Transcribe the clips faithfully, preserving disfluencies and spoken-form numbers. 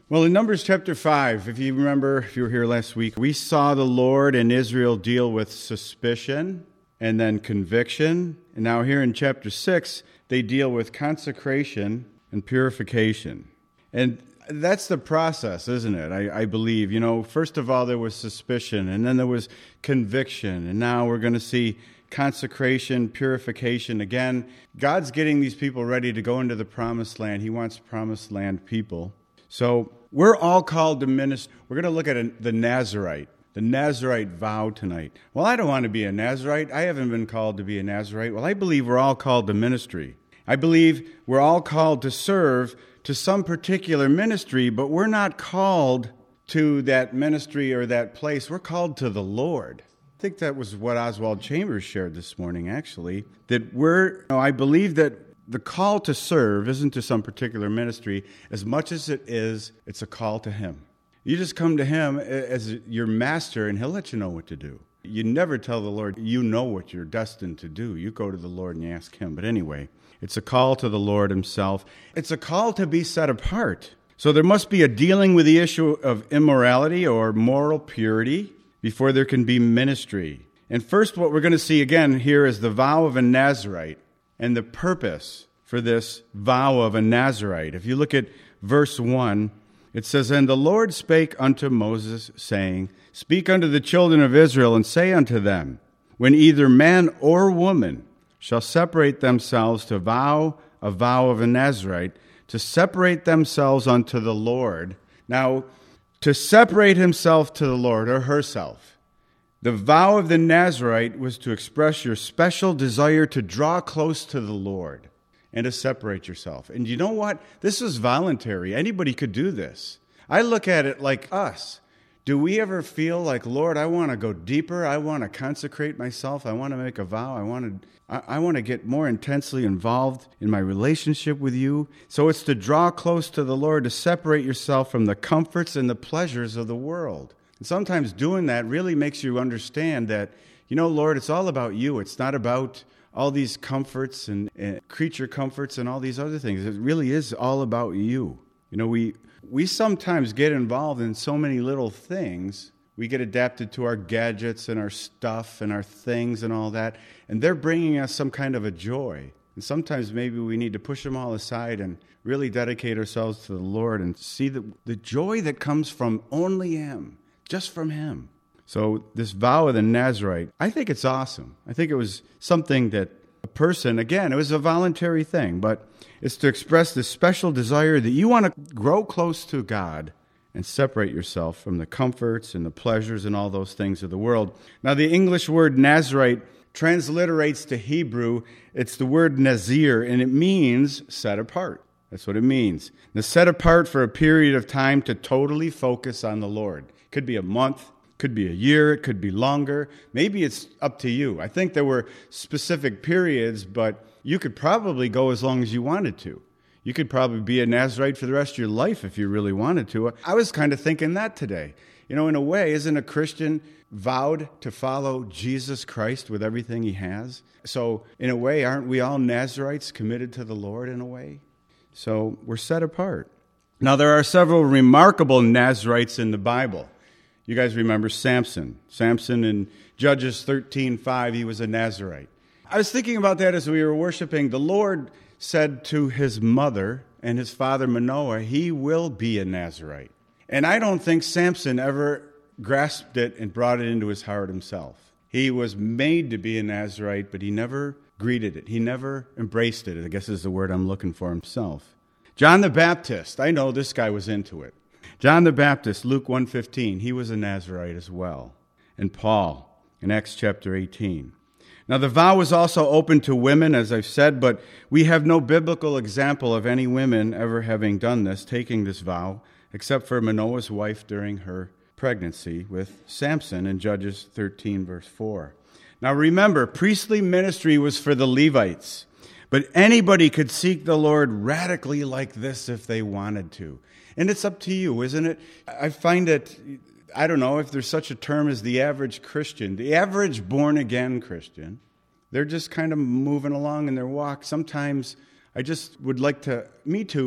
Well, in Numbers chapter five, if you remember, if you were here last week, we saw the Lord and Israel deal with suspicion and then conviction. And now here in chapter six, they deal with consecration and purification. And that's the process, isn't it? I, I believe. You know, first of all, there was suspicion, and then there was conviction, and now we're going to see consecration, purification. Again, God's getting these people ready to go into the promised land. He wants promised land people. So we're all called to minister. We're going to look at a, the Nazirite, the Nazirite vow tonight. Well, I don't want to be a Nazirite. I haven't been called to be a Nazirite. Well, I believe we're all called to ministry. I believe we're all called to serve to some particular ministry, but we're not called to that ministry or that place. We're called to the Lord. I think that was what Oswald Chambers shared this morning, actually, that we're, you know, I believe that the call to serve isn't to some particular ministry as much as it is, it's a call to Him. You just come to Him as your master, and He'll let you know what to do. You never tell the Lord you know what you're destined to do. You go to the Lord and you ask Him. But anyway, it's a call to the Lord Himself. It's a call to be set apart. So there must be a dealing with the issue of immorality or moral purity before there can be ministry. And first, what we're going to see again here is the vow of a Nazirite and the purpose for this vow of a Nazirite. If you look at verse one, it says, "And the Lord spake unto Moses, saying, Speak unto the children of Israel, and say unto them, When either man or woman shall separate themselves to vow a vow of a Nazirite, to separate themselves unto the Lord." Now, to separate himself to the Lord or herself, the vow of the Nazirite was to express your special desire to draw close to the Lord and to separate yourself. And you know what? This is voluntary. Anybody could do this. I look at it like us. Do we ever feel like, Lord, I want to go deeper. I want to consecrate myself. I want to make a vow. I want to I, I want to get more intensely involved in my relationship with you. So it's to draw close to the Lord, to separate yourself from the comforts and the pleasures of the world. And sometimes doing that really makes you understand that, you know, Lord, it's all about you. It's not about all these comforts and, and creature comforts and all these other things. It really is all about you. You know, we we sometimes get involved in so many little things. We get adapted to our gadgets and our stuff and our things and all that, and they're bringing us some kind of a joy. And sometimes maybe we need to push them all aside and really dedicate ourselves to the Lord and see the, the joy that comes from only Him. Just from Him. So this vow of the Nazirite, I think it's awesome. I think it was something that a person, again, it was a voluntary thing, but it's to express this special desire that you want to grow close to God and separate yourself from the comforts and the pleasures and all those things of the world. Now, the English word Nazirite transliterates to Hebrew. It's the word Nazir, and it means set apart. That's what it means. Now, set apart for a period of time to totally focus on the Lord. Could be a month, could be a year, it could be longer. Maybe it's up to you. I think there were specific periods, but you could probably go as long as you wanted to. You could probably be a Nazirite for the rest of your life if you really wanted to. I was kind of thinking that today. You know, in a way, isn't a Christian vowed to follow Jesus Christ with everything he has? So, in a way, aren't we all Nazirites committed to the Lord in a way? So, we're set apart. Now, there are several remarkable Nazirites in the Bible. You guys remember Samson. Samson in Judges thirteen five, he was a Nazirite. I was thinking about that as we were worshiping. The Lord said to his mother and his father Manoah, he will be a Nazirite. And I don't think Samson ever grasped it and brought it into his heart himself. He was made to be a Nazirite, but he never greeted it. He never embraced it, I guess is the word I'm looking for himself. John the Baptist, I know this guy was into it. John the Baptist, Luke one fifteen, he was a Nazirite as well. And Paul in Acts chapter eighteen. Now, the vow was also open to women, as I've said, but we have no biblical example of any women ever having done this, taking this vow, except for Manoah's wife during her pregnancy with Samson in Judges thirteen, verse four. Now, remember, priestly ministry was for the Levites, but anybody could seek the Lord radically like this if they wanted to. And it's up to you, isn't it? I find it, I don't know if there's such a term as the average Christian, the average born-again Christian. They're just kind of moving along in their walk. Sometimes I just would like to, me too,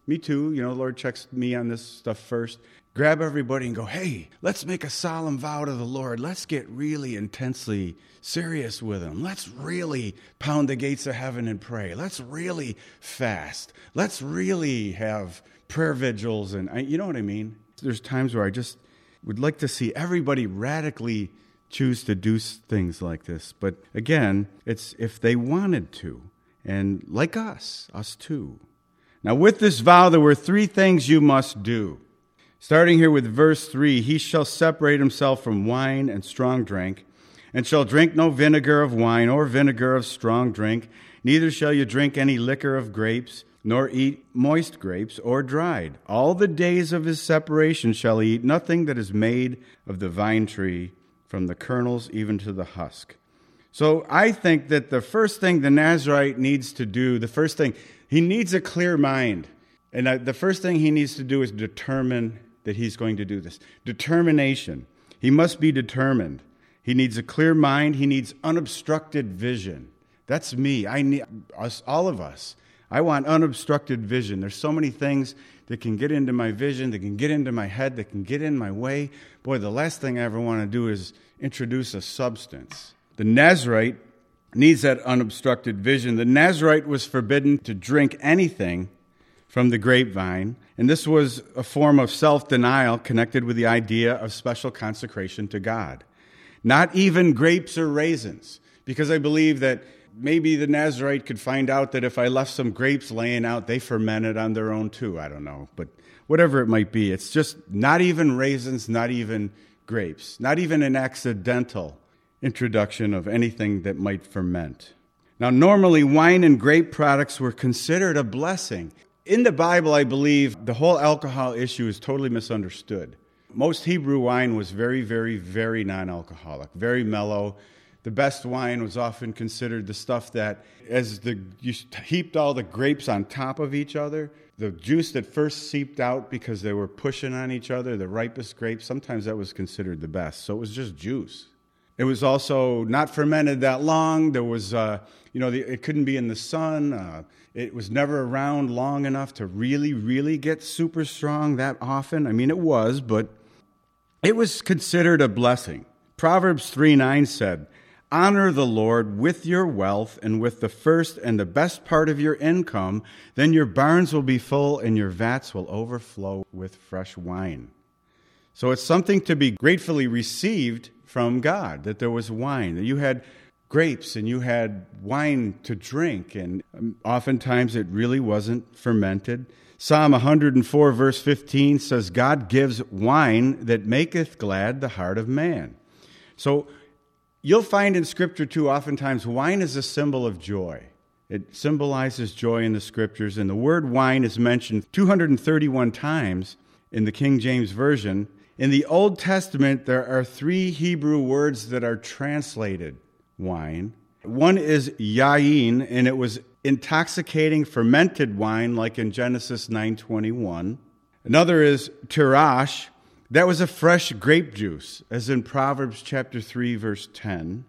Me too. You know, the Lord checks me on this stuff first. Grab everybody and go, hey, let's make a solemn vow to the Lord. Let's get really intensely serious with him. Let's really pound the gates of heaven and pray. Let's really fast. Let's really have prayer vigils. And you know what I mean? There's times where I just would like to see everybody radically choose to do things like this. But again, it's if they wanted to. And like us, us too. Now with this vow, there were three things you must do. Starting here with verse three, he shall separate himself from wine and strong drink, and shall drink no vinegar of wine or vinegar of strong drink, neither shall you drink any liquor of grapes, nor eat moist grapes or dried. All the days of his separation shall he eat nothing that is made of the vine tree, from the kernels even to the husk. So I think that the first thing the Nazirite needs to do, the first thing, he needs a clear mind. And the first thing he needs to do is determine that he's going to do this. Determination. He must be determined. He needs a clear mind. He needs unobstructed vision. That's me. I need us, all of us. I want unobstructed vision. There's so many things that can get into my vision, that can get into my head, that can get in my way. Boy, the last thing I ever want to do is introduce a substance. The Nazirite needs that unobstructed vision. The Nazirite was forbidden to drink anything from the grapevine, and this was a form of self-denial connected with the idea of special consecration to God. Not even grapes or raisins, because I believe that maybe the Nazirite could find out that if I left some grapes laying out, they fermented on their own too. I don't know, but whatever it might be, it's just not even raisins, not even grapes, not even an accidental introduction of anything that might ferment. Now, normally, wine and grape products were considered a blessing. In the Bible, I believe the whole alcohol issue is totally misunderstood. Most Hebrew wine was very, very, very non-alcoholic, very mellow. The best wine was often considered the stuff that, as the you heaped all the grapes on top of each other, the juice that first seeped out because they were pushing on each other, the ripest grapes, sometimes that was considered the best. So it was just juice. It was also not fermented that long. There was, uh, you know, the, it couldn't be in the sun. Uh, it was never around long enough to really, really get super strong that often. I mean, it was, but it was considered a blessing. Proverbs three nine said, honor the Lord with your wealth and with the first and the best part of your income. Then your barns will be full and your vats will overflow with fresh wine. So it's something to be gratefully received from God, that there was wine, that you had grapes and you had wine to drink, and oftentimes it really wasn't fermented. Psalm one hundred four verse fifteen says, God gives wine that maketh glad the heart of man. So you'll find in Scripture too, oftentimes wine is a symbol of joy. It symbolizes joy in the Scriptures, and the word wine is mentioned two hundred thirty-one times in the King James Version. In the Old Testament, there are three Hebrew words that are translated wine. One is yayin, and it was intoxicating fermented wine, like in Genesis nine twenty-one. Another is tirash. That was a fresh grape juice, as in Proverbs chapter three, verse ten.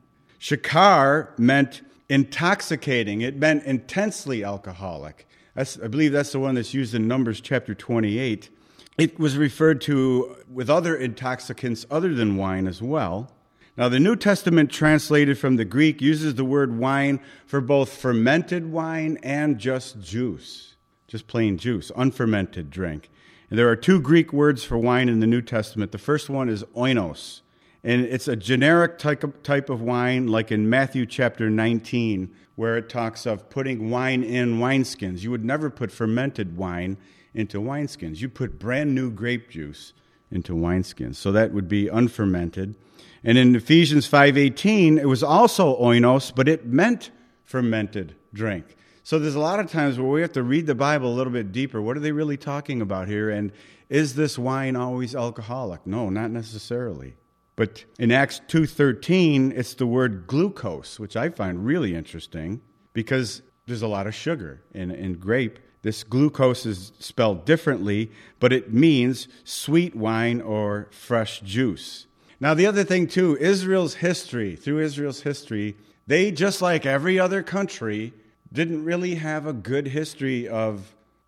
Shakar meant intoxicating. It meant intensely alcoholic. That's, I believe that's the one that's used in Numbers chapter twenty-eight. It was referred to with other intoxicants other than wine as well. Now, the New Testament translated from the Greek uses the word wine for both fermented wine and just juice, just plain juice, unfermented drink. And there are two Greek words for wine in the New Testament. The first one is oinos, and it's a generic type of wine, like in Matthew chapter nineteen, where it talks of putting wine in wineskins. You would never put fermented wine into wineskins. You put brand new grape juice into wineskins. So that would be unfermented. And in Ephesians five eighteen, it was also oinos, but it meant fermented drink. So there's a lot of times where we have to read the Bible a little bit deeper. What are they really talking about here? And is this wine always alcoholic? No, not necessarily. But in Acts two thirteen, it's the word glucose, which I find really interesting because there's a lot of sugar in, in grape. This glucose is spelled differently, but it means sweet wine or fresh juice. Now, the other thing, too, Israel's history, through Israel's history, they, just like every other country, didn't really have a good history of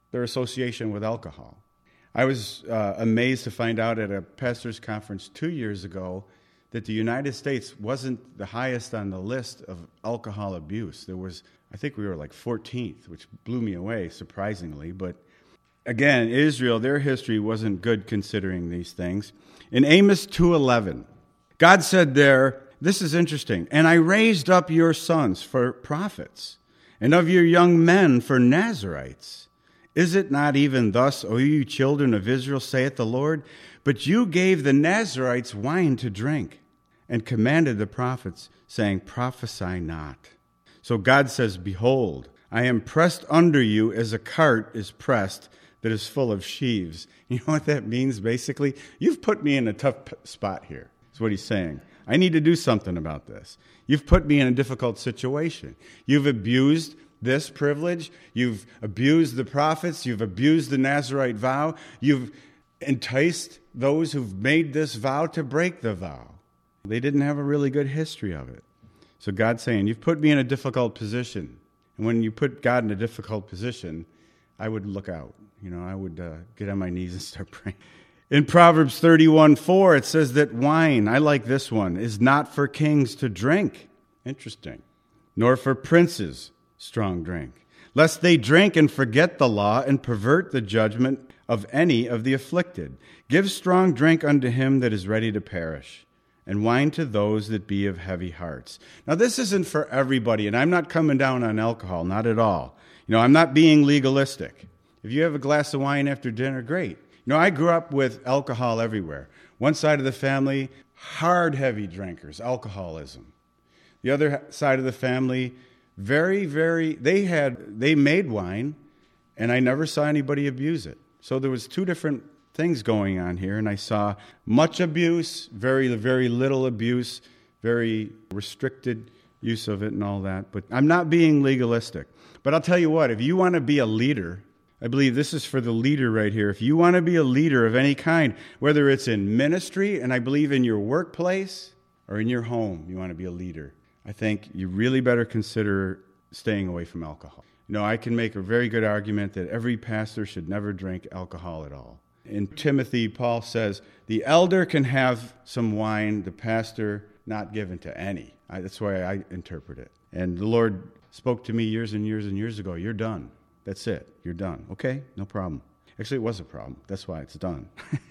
their association with alcohol. I was uh, amazed to find out at a pastor's conference two years ago that the United States wasn't the highest on the list of alcohol abuse. There was, I think we were like fourteenth, which blew me away, surprisingly. But again, Israel, their history wasn't good considering these things. In Amos two eleven, God said there, this is interesting, "And I raised up your sons for prophets, and of your young men for Nazirites. Is it not even thus, O you children of Israel, saith the Lord? But you gave the Nazirites wine to drink, and commanded the prophets, saying, Prophesy not." So God says, "Behold, I am pressed under you as a cart is pressed that is full of sheaves." You know what that means, basically? You've put me in a tough spot here. That's what he's saying. I need to do something about this. You've put me in a difficult situation. You've abused this privilege. You've abused the prophets. You've abused the Nazirite vow. You've enticed those who've made this vow to break the vow. They didn't have a really good history of it. So God's saying, you've put me in a difficult position. And when you put God in a difficult position, I would look out. You know, I would uh, get on my knees and start praying. In Proverbs thirty-one four, it says that wine, I like this one, is not for kings to drink. Interesting. Nor for princes strong drink, lest they drink and forget the law and pervert the judgment of any of the afflicted. Give strong drink unto him that is ready to perish, and wine to those that be of heavy hearts. Now, this isn't for everybody, and I'm not coming down on alcohol, not at all. You know, I'm not being legalistic. If you have a glass of wine after dinner, great. You know, I grew up with alcohol everywhere. One side of the family, hard, heavy drinkers, alcoholism. The other side of the family, very, very, they had, they made wine, and I never saw anybody abuse it. So there was two different things going on here, and I saw much abuse, very, very little abuse, very restricted use of it and all that. But I'm not being legalistic. But I'll tell you what, if you want to be a leader, I believe this is for the leader right here. If you want to be a leader of any kind, whether it's in ministry, and I believe in your workplace, or in your home, you want to be a leader, I think you really better consider staying away from alcohol. You know, I can make a very good argument that every pastor should never drink alcohol at all. In Timothy, Paul says, the elder can have some wine, the pastor not given to any. I, that's why I interpret it. And the Lord spoke to me years and years and years ago, you're done. That's it. You're done. Okay, no problem. Actually, it was a problem. That's why it's done.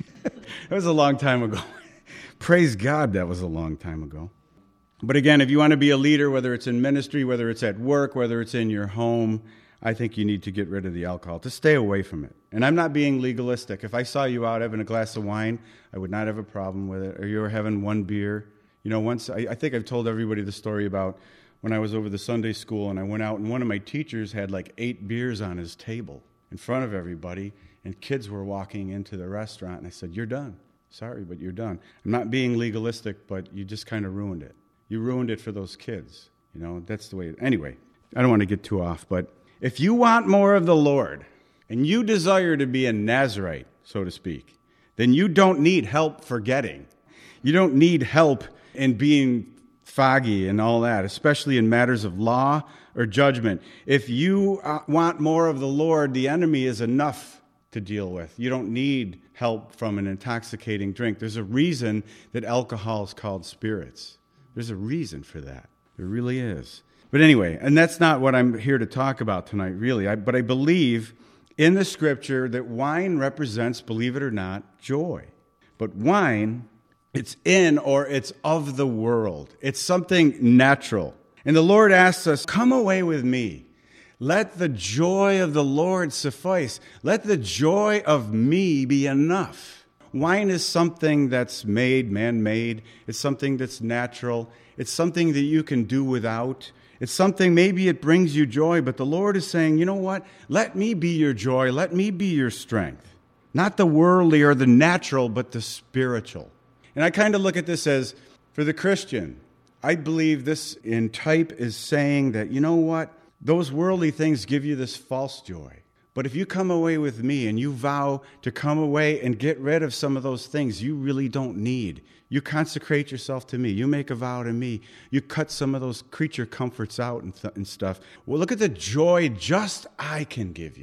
It was a long time ago. Praise God, that was a long time ago. But again, if you want to be a leader, whether it's in ministry, whether it's at work, whether it's in your home, I think you need to get rid of the alcohol, to stay away from it. And I'm not being legalistic. If I saw you out having a glass of wine, I would not have a problem with it. Or you were having one beer. You know, once, I, I think I've told everybody the story about when I was over the Sunday school and I went out and one of my teachers had like eight beers on his table in front of everybody, and kids were walking into the restaurant, and I said, you're done. Sorry, but you're done. I'm not being legalistic, but you just kind of ruined it. You ruined it for those kids. You know, that's the way it, anyway, I don't want to get too off, but if you want more of the Lord and you desire to be a Nazirite, so to speak, then you don't need help forgetting. You don't need help in being foggy and all that, especially in matters of law or judgment. If you want more of the Lord, the enemy is enough to deal with. You don't need help from an intoxicating drink. There's a reason that alcohol is called spirits. There's a reason for that. There really is. But anyway, and that's not what I'm here to talk about tonight, really. I, but I believe in the Scripture that wine represents, believe it or not, joy. But wine, it's in or it's of the world. It's something natural. And the Lord asks us, come away with me. Let the joy of the Lord suffice. Let the joy of me be enough. Wine is something that's made, man-made. It's something that's natural. It's something that you can do without. It's something, maybe it brings you joy, but the Lord is saying, you know what? Let me be your joy. Let me be your strength. Not the worldly or the natural, but the spiritual. And I kind of look at this as, for the Christian, I believe this in type is saying that, you know what? Those worldly things give you this false joy. But if you come away with me and you vow to come away and get rid of some of those things you really don't need, you consecrate yourself to me, you make a vow to me, you cut some of those creature comforts out and, th- and stuff. Well, look at the joy just I can give you.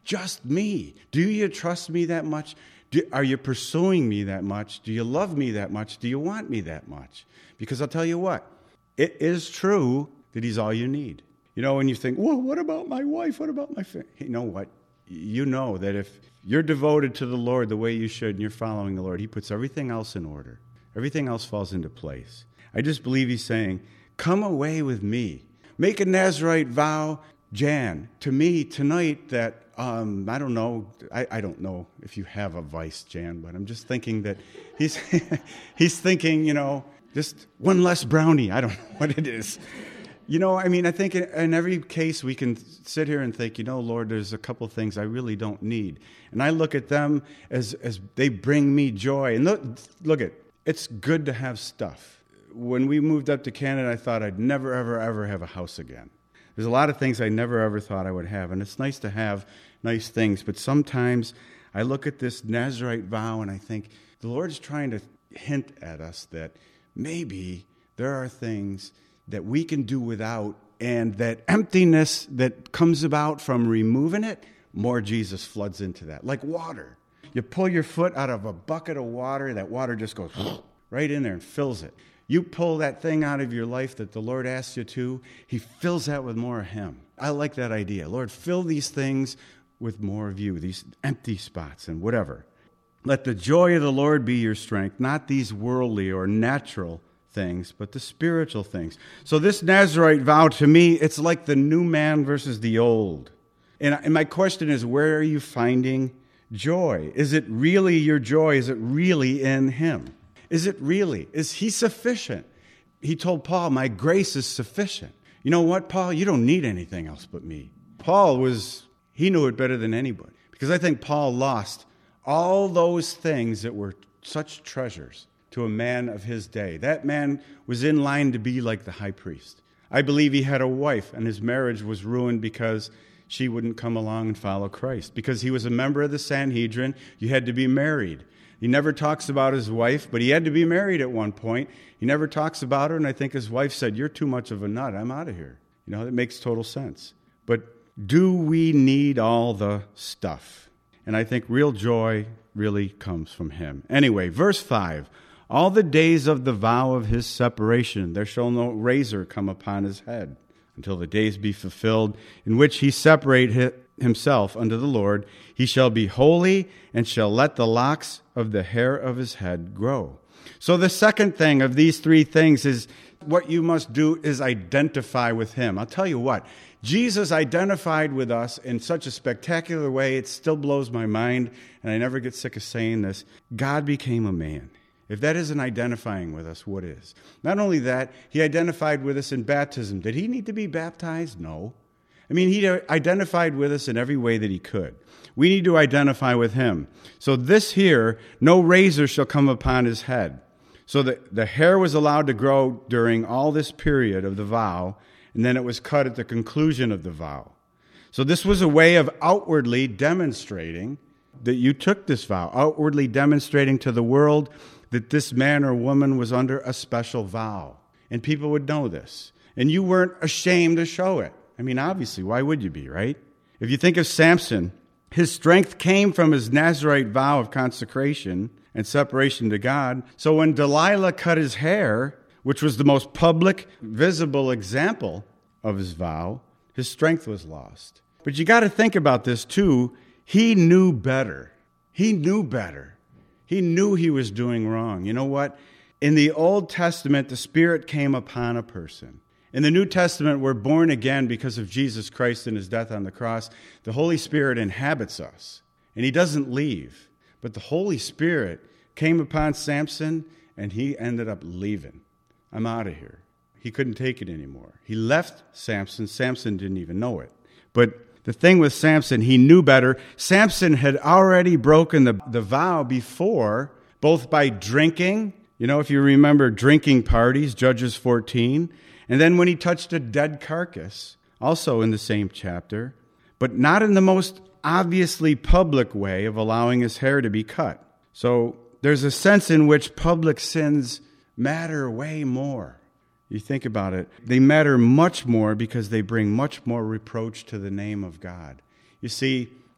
Just me. Do you trust me that much? Do, are you pursuing me that much? Do you love me that much? Do you want me that much? Because I'll tell you what, it is true that he's all you need. You know, when you think, well, what about my wife? What about my family? You know what? You know that if you're devoted to the Lord the way you should and you're following the Lord, he puts everything else in order. Everything else falls into place. I just believe he's saying, come away with me. Make a Nazirite vow, Jan, to me tonight that, um, I don't know, I, I don't know if you have a vice, Jan, but I'm just thinking that he's he's thinking, you know, just one less brownie. I don't know what it is. You know, I mean, I think in, in every case we can sit here and think, you know, Lord, there's a couple things I really don't need. And I look at them as, as they bring me joy. And look, look at, it's good to have stuff. When we moved up to Canada, I thought I'd never, ever, ever have a house again. There's a lot of things I never, ever thought I would have. And it's nice to have nice things. But sometimes I look at this Nazirite vow and I think the Lord's trying to hint at us that maybe there are things that we can do without, and that emptiness that comes about from removing it, more Jesus floods into that. Like water. You pull your foot out of a bucket of water, that water just goes right in there and fills it. You pull that thing out of your life that the Lord asks you to, he fills that with more of him. I like that idea. Lord, fill these things with more of you, these empty spots and whatever. Let the joy of the Lord be your strength, not these worldly or natural things, but the spiritual things. So this Nazirite vow, to me, it's like the new man versus the old. And, and my question is, where are you finding joy? Is it really your joy? Is it really in him? Is it really? Is he sufficient? He told Paul, my grace is sufficient. You know what, Paul? You don't need anything else but me. Paul was, he knew it better than anybody. Because I think Paul lost all those things that were such treasures to a man of his day. That man was in line to be like the high priest. I believe he had a wife, and his marriage was ruined because she wouldn't come along and follow Christ. Because he was a member of the Sanhedrin, you had to be married. He never talks about his wife, but he had to be married at one point. He never talks about her, and I think his wife said, you're too much of a nut. I'm out of here. You know, that makes total sense. But do we need all the stuff? And I think real joy really comes from him. Anyway, verse five. All the days of the vow of his separation, there shall no razor come upon his head, until the days be fulfilled, in which he separate himself unto the Lord. He shall be holy, and shall let the locks of the hair of his head grow. So the second thing of these three things is what you must do is identify with him. I'll tell you what, Jesus identified with us in such a spectacular way, it still blows my mind, and I never get sick of saying this. God became a man. If that isn't identifying with us, what is? Not only that, he identified with us in baptism. Did he need to be baptized? No. I mean, he identified with us in every way that he could. We need to identify with him. So this here, no razor shall come upon his head. So the, the hair was allowed to grow during all this period of the vow, and then it was cut at the conclusion of the vow. So this was a way of outwardly demonstrating that you took this vow, outwardly demonstrating to the world that this man or woman was under a special vow. And people would know this. And you weren't ashamed to show it. I mean, obviously, why would you be, right? If you think of Samson, his strength came from his Nazirite vow of consecration and separation to God. So when Delilah cut his hair, which was the most public, visible example of his vow, his strength was lost. But you got to think about this, too. He knew better. He knew better. He knew he was doing wrong. You know what? In the Old Testament, the Spirit came upon a person. In the New Testament, we're born again because of Jesus Christ and his death on the cross. The Holy Spirit inhabits us, and he doesn't leave. But the Holy Spirit came upon Samson, and he ended up leaving. I'm out of here. He couldn't take it anymore. He left Samson. Samson didn't even know it. But the thing with Samson, he knew better. Samson had already broken the, the vow before, both by drinking. You know, if you remember drinking parties, Judges fourteen. And then when he touched a dead carcass, also in the same chapter, but not in the most obviously public way of allowing his hair to be cut. So there's a sense in which public sins matter way more. You think about it, they matter much more because they bring much more reproach to the name of God. You see,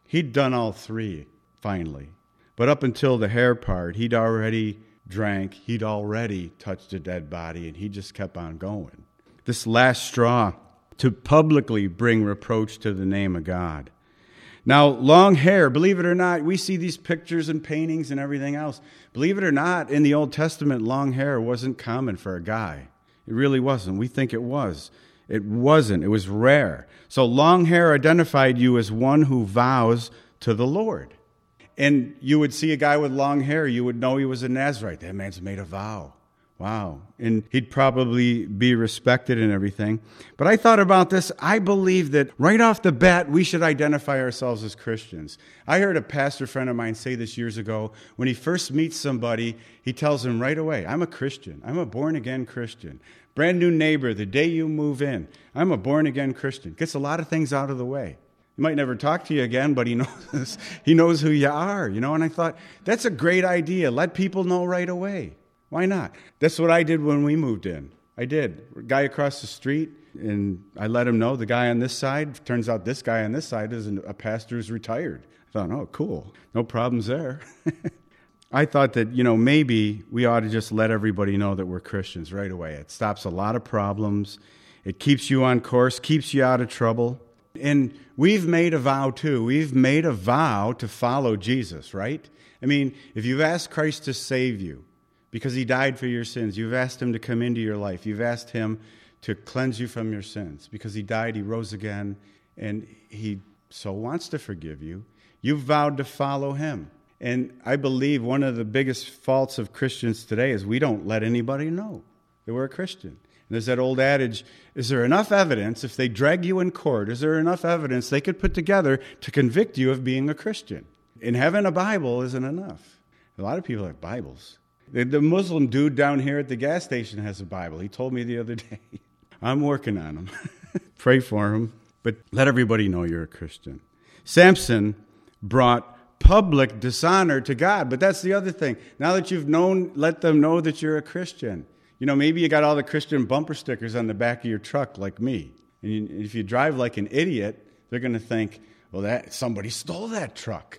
He'd done all three, finally. But up until the hair part, he'd already drank, he'd already touched a dead body, and he just kept on going. This last straw to publicly bring reproach to the name of God. Now, long hair, believe it or not, we see these pictures and paintings and everything else. Believe it or not, in the Old Testament, long hair wasn't common for a guy. It really wasn't. We think it was. It wasn't. It was rare. So long hair identified you as one who vows to the Lord. And you would see a guy with long hair, you would know he was a Nazirite. That man's made a vow. Wow. And he'd probably be respected and everything. But I thought about this. I believe that right off the bat, we should identify ourselves as Christians. I heard a pastor friend of mine say this years ago. When he first meets somebody, he tells them right away, I'm a Christian. I'm a born-again Christian. Brand new neighbor, the day you move in, I'm a born-again Christian. Gets a lot of things out of the way. He might never talk to you again, but he knows, he knows who you are, you know. And I thought, that's a great idea. Let people know right away. Why not? That's what I did when we moved in. I did. Guy across the street, and I let him know the guy on this side. Turns out this guy on this side is a pastor who's retired. I thought, oh, cool. No problems there. I thought that, you know, maybe we ought to just let everybody know that we're Christians right away. It stops a lot of problems. It keeps you on course, keeps you out of trouble. And we've made a vow, too. We've made a vow to follow Jesus, right? I mean, if you've asked Christ to save you because he died for your sins, you've asked him to come into your life, you've asked him to cleanse you from your sins because he died, he rose again, and he so wants to forgive you, you've vowed to follow him. And I believe one of the biggest faults of Christians today is we don't let anybody know that we're a Christian. And there's that old adage, is there enough evidence, if they drag you in court, is there enough evidence they could put together to convict you of being a Christian? And having a Bible isn't enough. A lot of people have Bibles. The, the Muslim dude down here at the gas station has a Bible. He told me the other day. I'm working on him. Pray for him. But let everybody know you're a Christian. Samson brought public dishonor to God. But that's the other thing. Now that you've known, let them know that you're a Christian. You know, maybe you got all the Christian bumper stickers on the back of your truck like me. And you, if you drive like an idiot, they're going to think, well, that somebody stole that truck.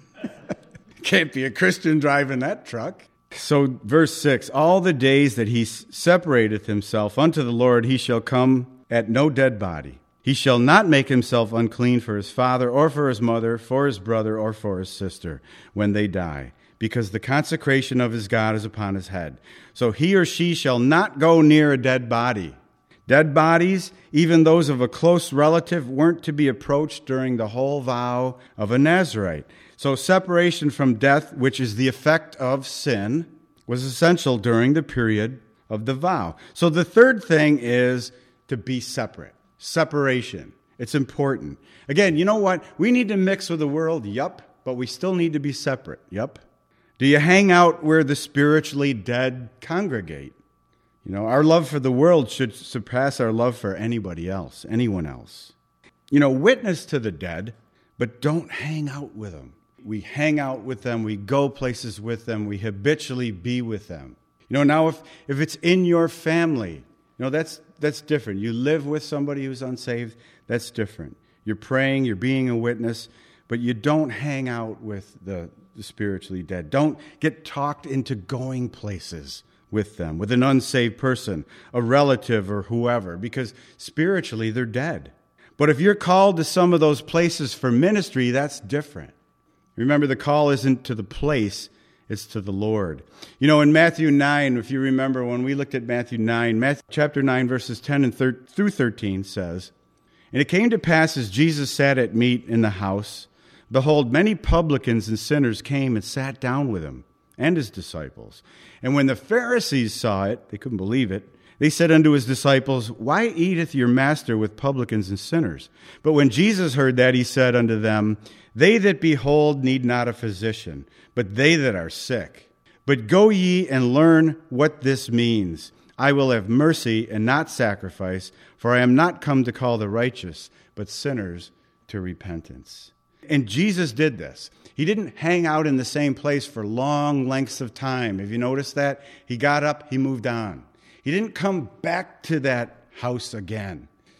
Can't be a Christian driving that truck. So verse six, all the days that he separateth himself unto the Lord, he shall come at no dead body. He shall not make himself unclean for his father or for his mother, for his brother or for his sister when they die, because the consecration of his God is upon his head. So he or she shall not go near a dead body. Dead bodies, even those of a close relative, weren't to be approached during the whole vow of a Nazirite. So separation from death, which is the effect of sin, was essential during the period of the vow. So the third thing is to be separate. Separation. It's important. Again, you know what? We need to mix with the world, yup, but we still need to be separate, yup. Do you hang out where the spiritually dead congregate? You know, our love for the world should surpass our love for anybody else, anyone else. You know, witness to the dead, but don't hang out with them. We hang out with them, we go places with them, we habitually be with them. You know, now if, if it's in your family, you know, that's that's different. You live with somebody who's unsaved, that's different. You're praying, you're being a witness, but you don't hang out with the, the spiritually dead. Don't get talked into going places with them, with an unsaved person, a relative or whoever, because spiritually they're dead. But if you're called to some of those places for ministry, that's different. Remember, the call isn't to the place, it's to the Lord. You know, in Matthew nine, if you remember when we looked at Matthew nine, Matthew chapter nine, verses ten and thir- through thirteen says, And it came to pass as Jesus sat at meat in the house, behold, many publicans and sinners came and sat down with him and his disciples. And when the Pharisees saw it, they couldn't believe it, they said unto his disciples, Why eateth your master with publicans and sinners? But when Jesus heard that, he said unto them, They that behold need not a physician, but they that are sick. But go ye and learn what this means. I will have mercy and not sacrifice, for I am not come to call the righteous, but sinners to repentance. And Jesus did this. He didn't hang out in the same place for long lengths of time. Have you noticed that? He got up, he moved on. He didn't come back to that house again.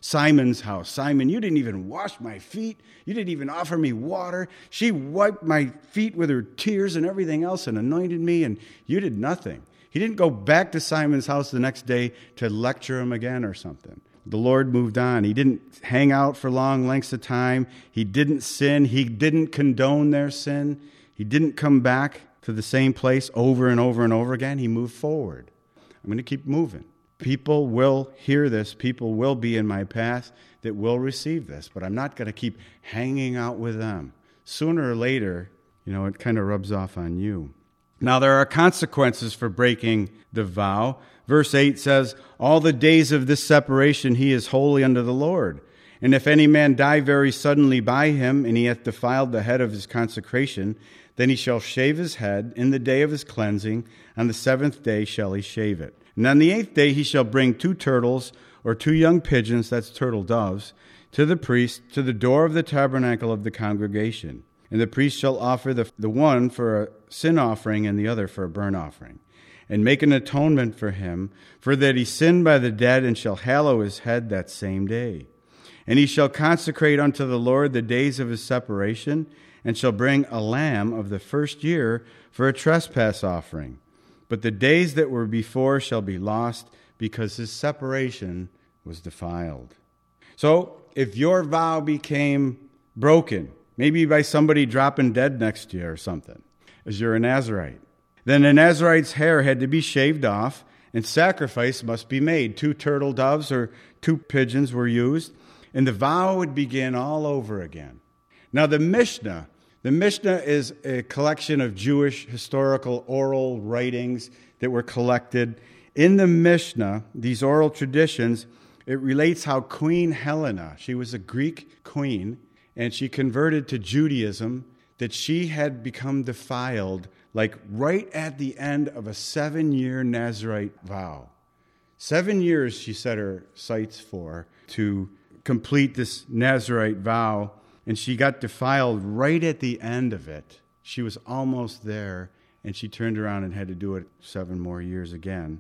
Simon's house. Simon, you didn't even wash my feet. You didn't even offer me water. She wiped my feet with her tears and everything else and anointed me, and you did nothing. He didn't go back to Simon's house the next day to lecture him again or something. The Lord moved on. He didn't hang out for long lengths of time. He didn't sin. He didn't condone their sin. He didn't come back to the same place over and over and over again. He moved forward. I'm going to keep moving. People will hear this. People will be in my path that will receive this, but I'm not going to keep hanging out with them. Sooner or later, you know, it kind of rubs off on you. Now, there are consequences for breaking the vow. Verse eight says, all the days of this separation he is holy unto the Lord. And if any man die very suddenly by him, and he hath defiled the head of his consecration, then he shall shave his head in the day of his cleansing. On the seventh day shall he shave it. And on the eighth day he shall bring two turtles, or two young pigeons, that's turtle doves, to the priest, to the door of the tabernacle of the congregation. And the priest shall offer the, the one for a sin offering and the other for a burnt offering, and make an atonement for him, for that he sinned by the dead, and shall hallow his head that same day. And he shall consecrate unto the Lord the days of his separation, and shall bring a lamb of the first year for a trespass offering. But the days that were before shall be lost, because his separation was defiled. So, if your vow became broken, maybe by somebody dropping dead next to you or something, as you're a Nazirite, then the Nazirite's hair had to be shaved off, and sacrifice must be made. Two turtle doves or two pigeons were used, and the vow would begin all over again. Now, the Mishnah, the Mishnah is a collection of Jewish historical oral writings that were collected. In the Mishnah, these oral traditions, it relates how Queen Helena, she was a Greek queen, and she converted to Judaism, that she had become defiled, like right at the end of a seven-year Nazirite vow. Seven years she set her sights for to complete this Nazirite vow, and she got defiled right at the end of it. She was almost there, and she turned around and had to do it seven more years again.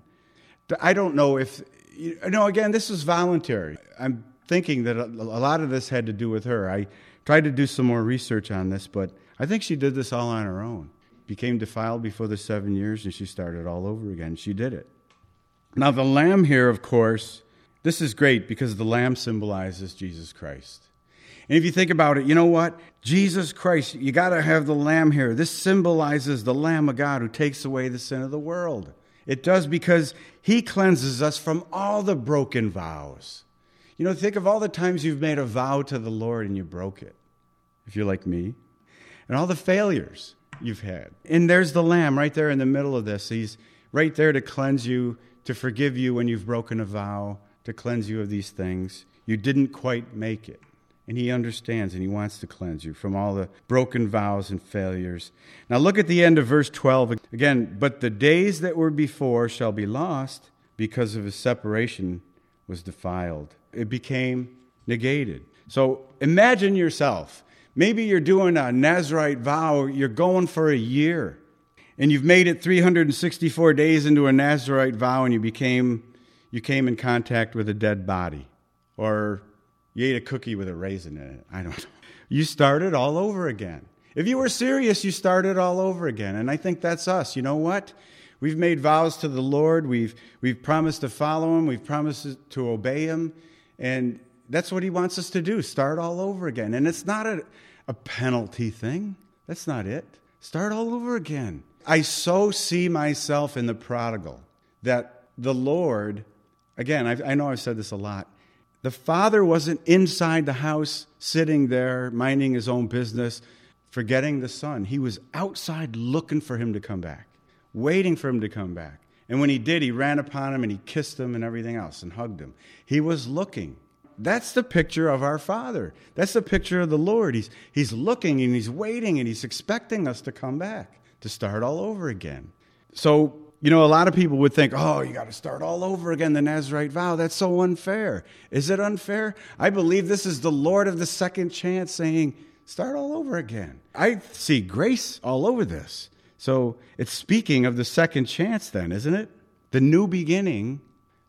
I don't know if, you know, again, this is voluntary. I'm thinking that a lot of this had to do with her. I tried to do some more research on this, but I think she did this all on her own. Became defiled before the seven years, and she started all over again. She did it. Now, the lamb here, of course, this is great because the lamb symbolizes Jesus Christ. And if you think about it, you know what? Jesus Christ, you got to have the lamb here. This symbolizes the Lamb of God who takes away the sin of the world. It does because he cleanses us from all the broken vows. You know, think of all the times you've made a vow to the Lord and you broke it, if you're like me, and all the failures you've had. And there's the lamb right there in the middle of this. He's right there to cleanse you, to forgive you when you've broken a vow, to cleanse you of these things. You didn't quite make it. And he understands and he wants to cleanse you from all the broken vows and failures. Now look at the end of verse twelve. Again, but the days that were before shall be lost because of his separation was defiled. It became negated. So imagine yourself. Maybe you're doing a Nazirite vow. You're going for a year. And you've made it three hundred sixty-four days into a Nazirite vow, and you became you came in contact with a dead body. Or you ate a cookie with a raisin in it. I don't know. You started all over again. If you were serious, you started all over again. And I think that's us. You know what? We've made vows to the Lord. We've we've promised to follow him. We've promised to obey him. And that's what he wants us to do. Start all over again. And it's not a, a penalty thing. That's not it. Start all over again. I so see myself in the prodigal that the Lord, again, I, I know I've said this a lot, the father wasn't inside the house, sitting there, minding his own business, forgetting the son. He was outside looking for him to come back, waiting for him to come back. And when he did, he ran upon him and he kissed him and everything else and hugged him. He was looking. That's the picture of our Father. That's the picture of the Lord. He's, he's looking and he's waiting and he's expecting us to come back, to start all over again. So, you know, a lot of people would think, oh, you got to start all over again, the Nazirite vow. That's so unfair. Is it unfair? I believe this is the Lord of the second chance saying, start all over again. I see grace all over this. So it's speaking of the second chance then, isn't it? The new beginning, the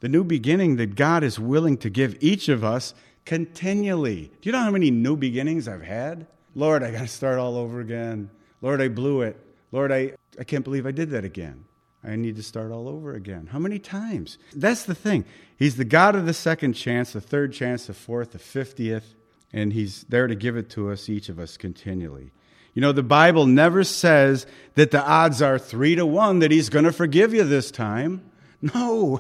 The new beginning that God is willing to give each of us continually. Do you know how many new beginnings I've had? Lord, I got to start all over again. Lord, I blew it. Lord, I, I can't believe I did that again. I need to start all over again. How many times? That's the thing. He's the God of the second chance, the third chance, the fourth, the fiftieth, and he's there to give it to us, each of us, continually. You know, the Bible never says that the odds are three to one that he's going to forgive you this time. No.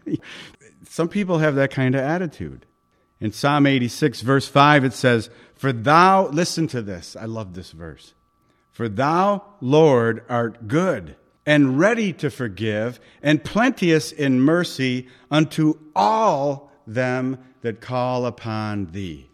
Some people have that kind of attitude. In Psalm eighty-six, verse five, it says, For thou, listen to this, I love this verse. For thou, Lord, art good and ready to forgive, and plenteous in mercy unto all them that call upon thee.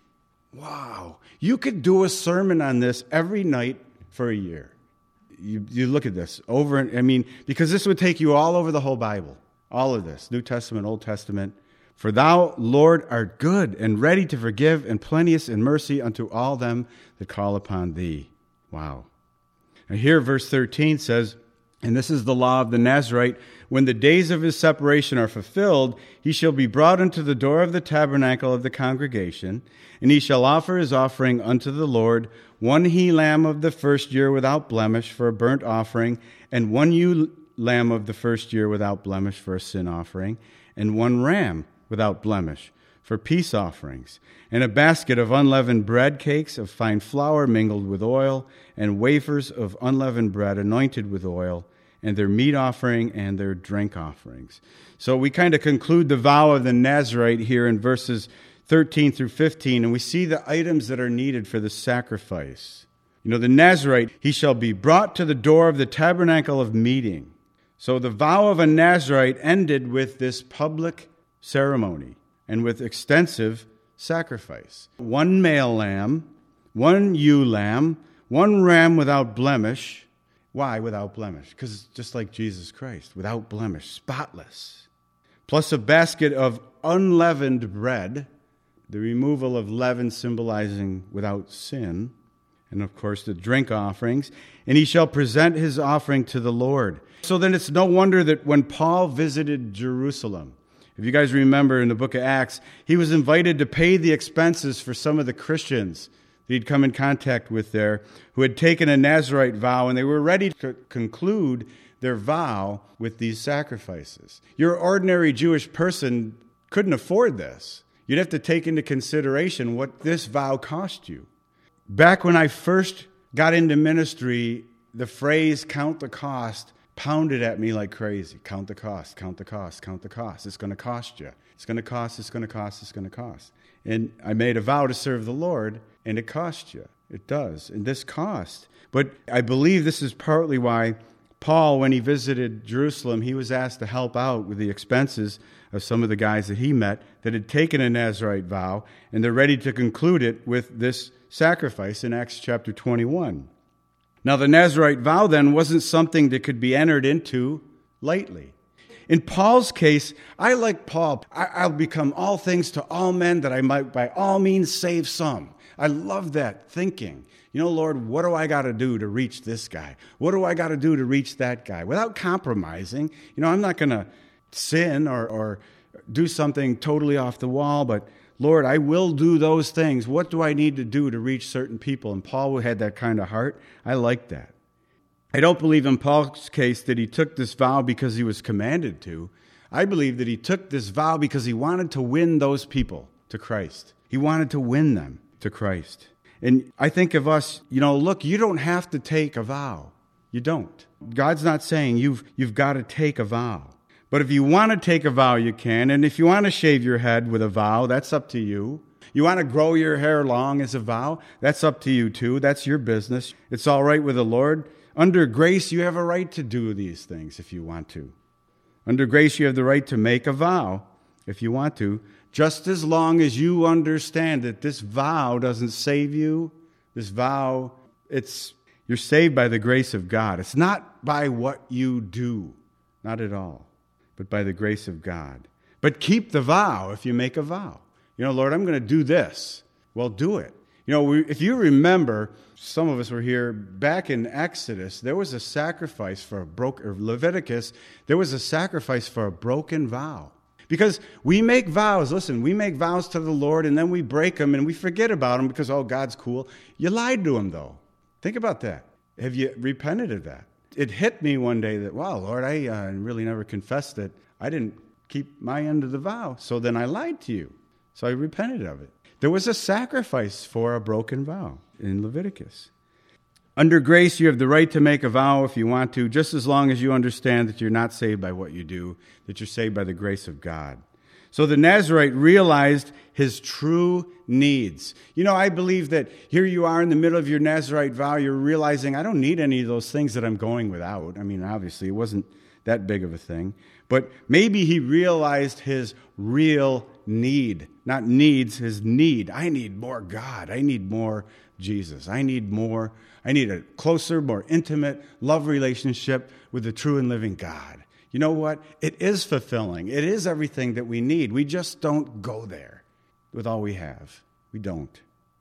Wow. You could do a sermon on this every night for a year. You, you look at this over, and I mean, because this would take you all over the whole Bible. All of this, New Testament, Old Testament. For thou, Lord, art good and ready to forgive, and plenteous in mercy unto all them that call upon thee. Wow. Now here, verse thirteen says, And this is the law of the Nazarite, when the days of his separation are fulfilled, he shall be brought unto the door of the tabernacle of the congregation, and he shall offer his offering unto the Lord, one he lamb of the first year without blemish for a burnt offering, and one ewe lamb of the first year without blemish for a sin offering, and one ram without blemish for peace offerings, and a basket of unleavened bread cakes of fine flour mingled with oil, and wafers of unleavened bread anointed with oil, and their meat offering and their drink offerings. So we kind of conclude the vow of the Nazarite here in verses thirteen through fifteen, and we see the items that are needed for the sacrifice. You know, the Nazarite, he shall be brought to the door of the tabernacle of meeting. So the vow of a Nazarite ended with this public ceremony and with extensive sacrifice. One male lamb, one ewe lamb, one ram without blemish. Why without blemish? Because just like Jesus Christ, without blemish, spotless. Plus a basket of unleavened bread, the removal of leaven symbolizing without sin, and of course the drink offerings, and he shall present his offering to the Lord. So then it's no wonder that when Paul visited Jerusalem, if you guys remember in the book of Acts, he was invited to pay the expenses for some of the Christians that he'd come in contact with there who had taken a Nazarite vow, and they were ready to conclude their vow with these sacrifices. Your ordinary Jewish person couldn't afford this. You'd have to take into consideration what this vow cost you. Back when I first got into ministry, the phrase count the cost pounded at me like crazy. Count the cost, count the cost, count the cost. It's going to cost you. It's going to cost, it's going to cost, it's going to cost. And I made a vow to serve the Lord, and it cost you. It does. And this cost. But I believe this is partly why Paul, when he visited Jerusalem, he was asked to help out with the expenses of some of the guys that he met that had taken a Nazarite vow, and they're ready to conclude it with this sacrifice in Acts chapter twenty-one. Now, the Nazarite vow then wasn't something that could be entered into lightly. In Paul's case, I like Paul. I'll become all things to all men that I might by all means save some. I love that thinking. You know, Lord, what do I got to do to reach this guy? What do I got to do to reach that guy? Without compromising. You know, I'm not going to sin or, or do something totally off the wall, but Lord, I will do those things. What do I need to do to reach certain people? And Paul had that kind of heart. I like that. I don't believe in Paul's case that he took this vow because he was commanded to. I believe that he took this vow because he wanted to win those people to Christ. He wanted to win them to Christ. And I think of us, you know, look, you don't have to take a vow. You don't. God's not saying you've you've got to take a vow. But if you want to take a vow, you can. And if you want to shave your head with a vow, that's up to you. You want to grow your hair long as a vow, that's up to you too. That's your business. It's all right with the Lord. Under grace, you have a right to do these things if you want to. Under grace, you have the right to make a vow if you want to, just as long as you understand that this vow doesn't save you. This vow, it's you're saved by the grace of God. It's not by what you do, not at all, but by the grace of God. But keep the vow if you make a vow. You know, Lord, I'm going to do this. Well, do it. You know, we, if you remember, some of us were here back in Exodus, there was a sacrifice for a broken, or Leviticus, there was a sacrifice for a broken vow. Because we make vows. Listen, we make vows to the Lord, and then we break them, and we forget about them because, oh, God's cool. You lied to him, though. Think about that. Have you repented of that? It hit me one day that, wow, Lord, I uh, really never confessed that I didn't keep my end of the vow. So then I lied to you. So I repented of it. There was a sacrifice for a broken vow in Leviticus. Under grace, you have the right to make a vow if you want to, just as long as you understand that you're not saved by what you do, that you're saved by the grace of God. So the Nazirite realized his true needs. You know, I believe that here you are in the middle of your Nazirite vow, you're realizing, I don't need any of those things that I'm going without. I mean, obviously, it wasn't that big of a thing. But maybe he realized his real need. Not needs, his need. I need more God. I need more Jesus. I need more. I need a closer, more intimate love relationship with the true and living God. You know what? It is fulfilling. It is everything that we need. We just don't go there with all we have. We don't.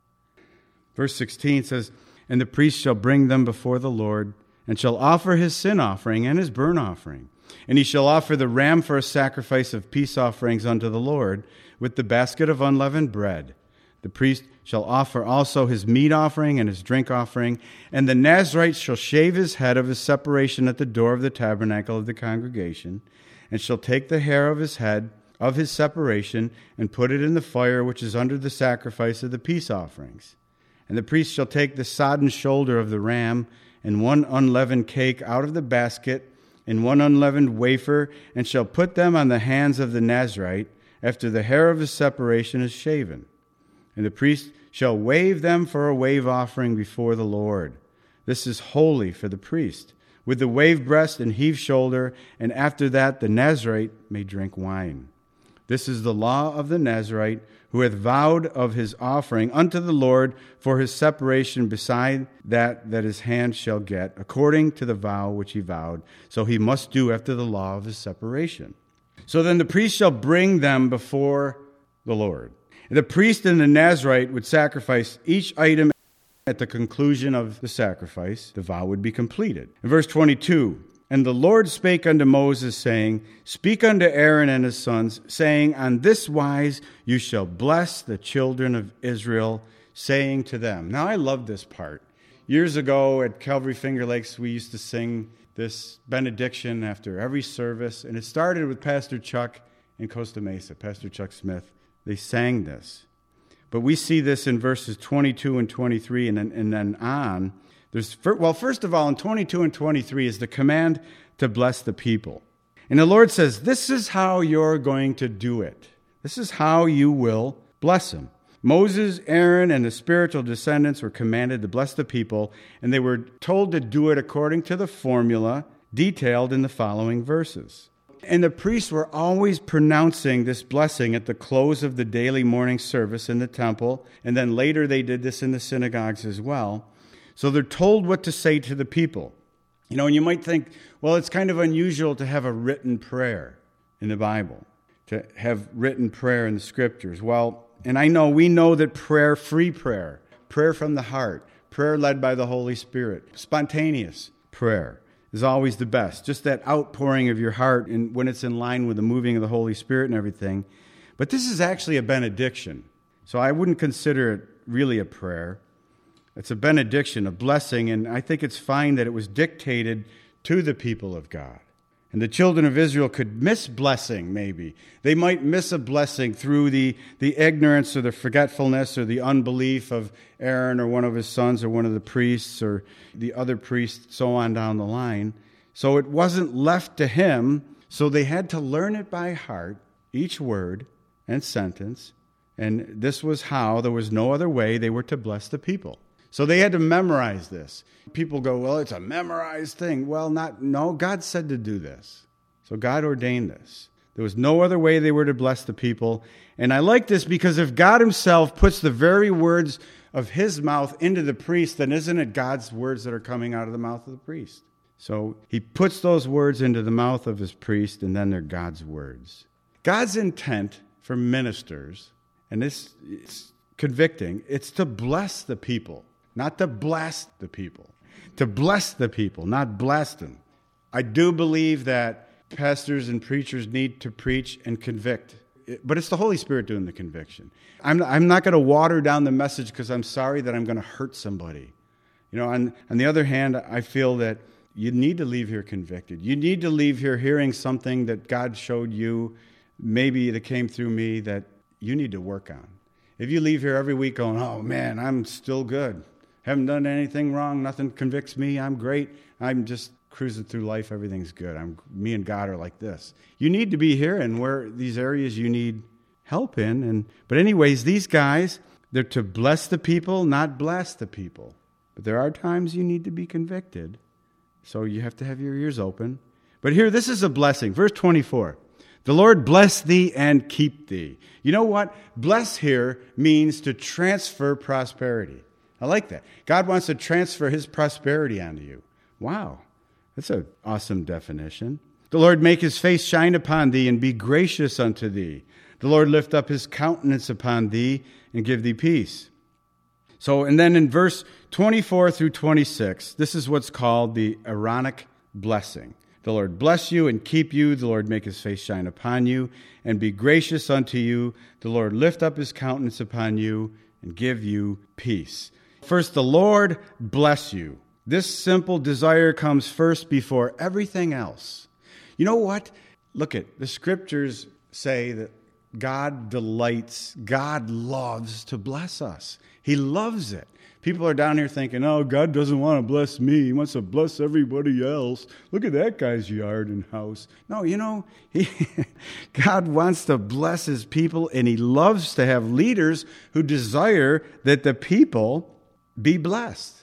Verse sixteen says, "And the priest shall bring them before the Lord, and shall offer his sin offering and his burnt offering. And he shall offer the ram for a sacrifice of peace offerings unto the Lord, with the basket of unleavened bread. The priest shall offer also his meat offering and his drink offering, and the Nazirite shall shave his head of his separation at the door of the tabernacle of the congregation, and shall take the hair of his head of his separation, and put it in the fire which is under the sacrifice of the peace offerings. And the priest shall take the sodden shoulder of the ram, and one unleavened cake out of the basket, and one unleavened wafer, and shall put them on the hands of the Nazirite, after the hair of his separation is shaven. And the priest shall wave them for a wave offering before the Lord. This is holy for the priest, with the wave breast and heave shoulder, and after that the Nazirite may drink wine. This is the law of the Nazirite, who hath vowed of his offering unto the Lord for his separation beside that that his hand shall get, according to the vow which he vowed. So he must do after the law of his separation. So then the priest shall bring them before the Lord. The priest and the Nazirite would sacrifice each item at the conclusion of the sacrifice. The vow would be completed. In verse twenty-two, "And the Lord spake unto Moses, saying, Speak unto Aaron and his sons, saying, On this wise you shall bless the children of Israel, saying to them." Now I love this part. Years ago at Calvary Finger Lakes, we used to sing this benediction after every service, and it started with Pastor Chuck in Costa Mesa, Pastor Chuck Smith. They sang this. But we see this in verses twenty-two and twenty-three, and then, and then on. There's, well, first of all, in twenty-two and twenty-three is the command to bless the people. And the Lord says, this is how you're going to do it. This is how you will bless them. Moses, Aaron, and the spiritual descendants were commanded to bless the people, and they were told to do it according to the formula detailed in the following verses. And the priests were always pronouncing this blessing at the close of the daily morning service in the temple, and then later they did this in the synagogues as well. So they're told what to say to the people. You know, and you might think, well, it's kind of unusual to have a written prayer in the Bible, to have written prayer in the Scriptures. Well, and I know, we know that prayer, free prayer, prayer from the heart, prayer led by the Holy Spirit, spontaneous prayer is always the best. Just that outpouring of your heart and when it's in line with the moving of the Holy Spirit and everything. But this is actually a benediction. So I wouldn't consider it really a prayer. It's a benediction, a blessing, and I think it's fine that it was dictated to the people of God. And the children of Israel could miss blessing, maybe. They might miss a blessing through the, the ignorance or the forgetfulness or the unbelief of Aaron or one of his sons or one of the priests or the other priests, so on down the line. So it wasn't left to him, so they had to learn it by heart, each word and sentence. And this was how, there was no other way they were to bless the people. So they had to memorize this. People go, well, it's a memorized thing. Well, not, no, God said to do this. So God ordained this. There was no other way they were to bless the people. And I like this because if God himself puts the very words of his mouth into the priest, then isn't it God's words that are coming out of the mouth of the priest? So he puts those words into the mouth of his priest, and then they're God's words. God's intent for ministers, and this is convicting, it's to bless the people. Not to blast the people. To bless the people, not blast them. I do believe that pastors and preachers need to preach and convict. But it's the Holy Spirit doing the conviction. I'm, I'm not going to water down the message because I'm sorry that I'm going to hurt somebody. You know, on, on the other hand, I feel that you need to leave here convicted. You need to leave here hearing something that God showed you, maybe that came through me, that you need to work on. If you leave here every week going, oh man, I'm still good. Haven't done anything wrong. Nothing convicts me. I'm great. I'm just cruising through life. Everything's good. I'm me and God are like this. You need to be hearing where these areas you need help in. And but anyways, these guys, they're to bless the people, not bless the people. But there are times you need to be convicted. So you have to have your ears open. But here, this is a blessing. Verse twenty-four. The Lord bless thee and keep thee. You know what? Bless here means to transfer prosperity. I like that. God wants to transfer his prosperity onto you. Wow. That's an awesome definition. The Lord make his face shine upon thee and be gracious unto thee. The Lord lift up his countenance upon thee and give thee peace. So, and then in verse twenty-four through twenty-six, this is what's called the Aaronic blessing. The Lord bless you and keep you. The Lord make his face shine upon you and be gracious unto you. The Lord lift up his countenance upon you and give you peace. First, the Lord bless you. This simple desire comes first before everything else. You know what? Look at the scriptures say that God delights, God loves to bless us. He loves it. People are down here thinking, oh, God doesn't want to bless me. He wants to bless everybody else. Look at that guy's yard and house. No, you know, he, God wants to bless his people, and he loves to have leaders who desire that the people be blessed.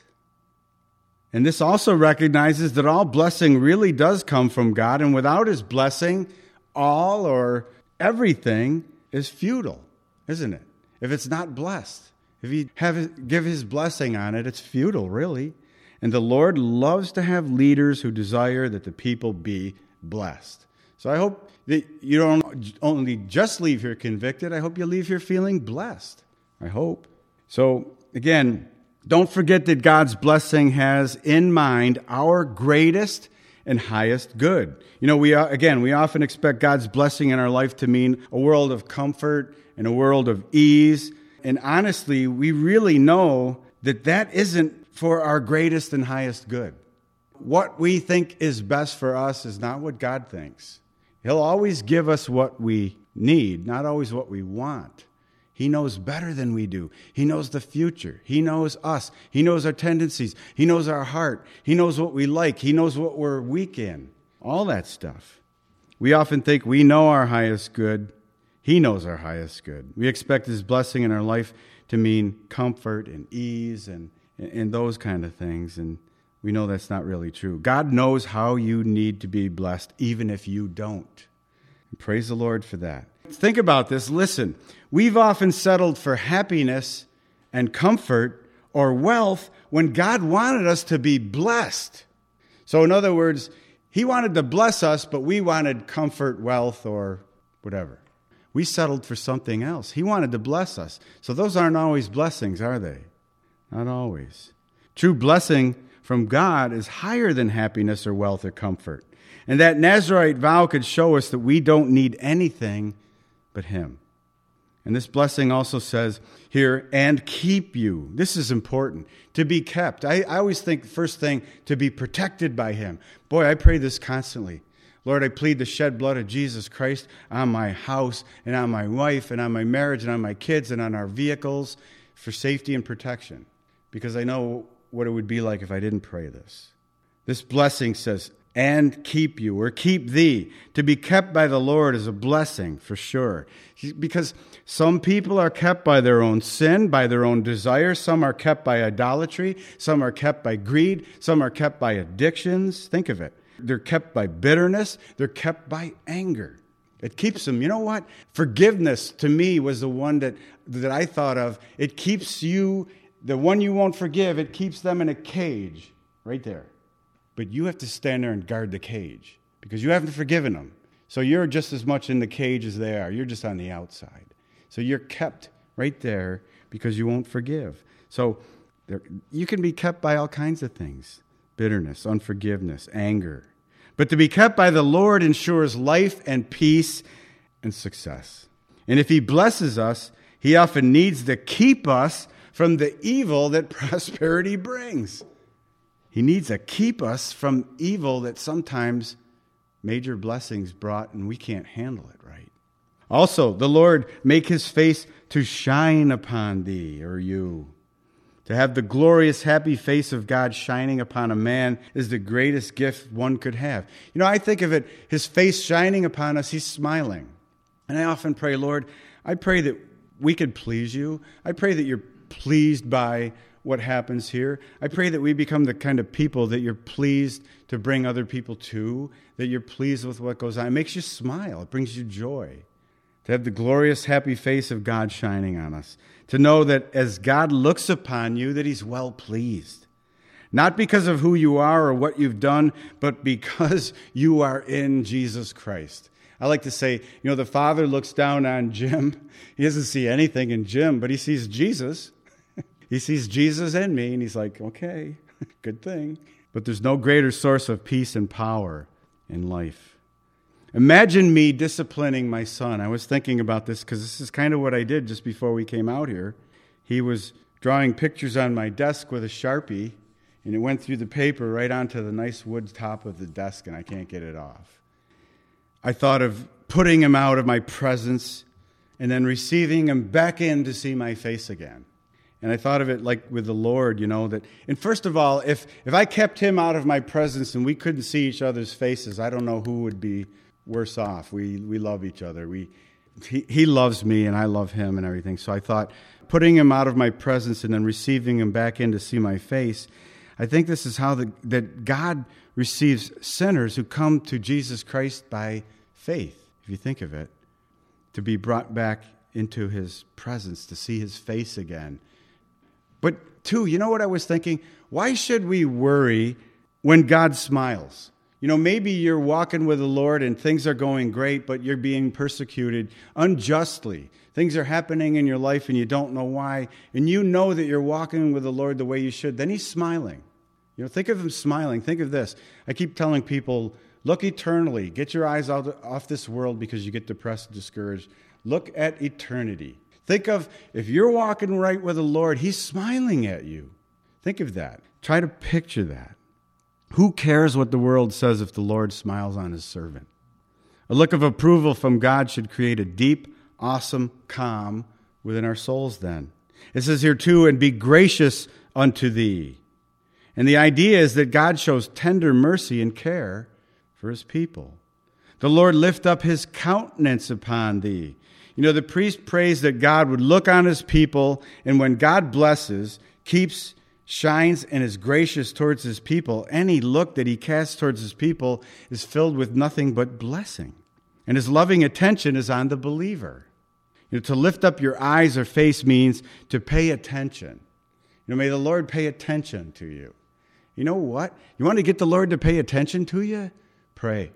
And this also recognizes that all blessing really does come from God, and without his blessing, all or everything is futile, isn't it? If it's not blessed. If you have give his blessing on it, it's futile, really. And the Lord loves to have leaders who desire that the people be blessed. So I hope that you don't only just leave here convicted. I hope you leave here feeling blessed. I hope. So again, don't forget that God's blessing has in mind our greatest and highest good. You know, we again, we often expect God's blessing in our life to mean a world of comfort and a world of ease. And honestly, we really know that that isn't for our greatest and highest good. What we think is best for us is not what God thinks. He'll always give us what we need, not always what we want. He knows better than we do. He knows the future. He knows us. He knows our tendencies. He knows our heart. He knows what we like. He knows what we're weak in. All that stuff. We often think we know our highest good. He knows our highest good. We expect his blessing in our life to mean comfort and ease and, and those kind of things. And we know that's not really true. God knows how you need to be blessed, even if you don't. And praise the Lord for that. Think about this. Listen, we've often settled for happiness and comfort or wealth when God wanted us to be blessed. So in other words, he wanted to bless us, but we wanted comfort, wealth, or whatever. We settled for something else. He wanted to bless us. So those aren't always blessings, are they? Not always. True blessing from God is higher than happiness or wealth or comfort. And that Nazirite vow could show us that we don't need anything but him. And this blessing also says here, and keep you. This is important, to be kept. I, I always think, first thing, to be protected by him. Boy, I pray this constantly. Lord, I plead the shed blood of Jesus Christ on my house and on my wife and on my marriage and on my kids and on our vehicles for safety and protection, because I know what it would be like if I didn't pray this. This blessing says, and keep you, or keep thee. To be kept by the Lord is a blessing for sure, because some people are kept by their own sin, by their own desire. Some are kept by idolatry. Some are kept by greed. Some are kept by addictions. Think of it. They're kept by bitterness. They're kept by anger. It keeps them. You know what? Forgiveness to me was the one that, that I thought of. It keeps you, the one you won't forgive, it keeps them in a cage right there. But you have to stand there and guard the cage because you haven't forgiven them. So you're just as much in the cage as they are. You're just on the outside. So you're kept right there because you won't forgive. So there, you can be kept by all kinds of things. Bitterness, unforgiveness, anger. But to be kept by the Lord ensures life and peace and success. And if he blesses us, he often needs to keep us from the evil that prosperity brings. He needs to keep us from evil that sometimes major blessings brought, and we can't handle it right. Also, the Lord make his face to shine upon thee, or you. To have the glorious, happy face of God shining upon a man is the greatest gift one could have. You know, I think of it, his face shining upon us, he's smiling. And I often pray, Lord, I pray that we could please you. I pray that you're pleased by what happens here. I pray that we become the kind of people that you're pleased to bring other people to, that you're pleased with what goes on. It makes you smile. It brings you joy. To have the glorious, happy face of God shining on us. To know that as God looks upon you, that he's well pleased. Not because of who you are or what you've done, but because you are in Jesus Christ. I like to say, you know, the Father looks down on Jim. He doesn't see anything in Jim, but he sees Jesus. He sees Jesus in me, and he's like, okay, good thing. But there's no greater source of peace and power in life. Imagine me disciplining my son. I was thinking about this because this is kind of what I did just before we came out here. He was drawing pictures on my desk with a Sharpie, and it went through the paper right onto the nice wood top of the desk, and I can't get it off. I thought of putting him out of my presence and then receiving him back in to see my face again. And I thought of it like with the Lord, you know, that, and first of all, if, if I kept him out of my presence and we couldn't see each other's faces, I don't know who would be worse off. We we love each other. We he, he loves me and I love him and everything. So I thought putting him out of my presence and then receiving him back in to see my face, I think this is how the, that God receives sinners who come to Jesus Christ by faith, if you think of it, to be brought back into his presence, to see his face again. But two, you know what I was thinking? Why should we worry when God smiles? You know, maybe you're walking with the Lord and things are going great, but you're being persecuted unjustly. Things are happening in your life and you don't know why, and you know that you're walking with the Lord the way you should. Then he's smiling. You know, think of him smiling. Think of this. I keep telling people, look eternally. Get your eyes out off this world because you get depressed and discouraged. Look at eternity. Think of, if you're walking right with the Lord, he's smiling at you. Think of that. Try to picture that. Who cares what the world says if the Lord smiles on his servant? A look of approval from God should create a deep, awesome calm within our souls then. It says here too, and be gracious unto thee. And the idea is that God shows tender mercy and care for his people. The Lord lift up his countenance upon thee. You know, the priest prays that God would look on his people, and when God blesses, keeps, shines, and is gracious towards his people, any look that he casts towards his people is filled with nothing but blessing. And his loving attention is on the believer. You know, to lift up your eyes or face means to pay attention. You know, may the Lord pay attention to you. You know what? You want to get the Lord to pay attention to you? Pray.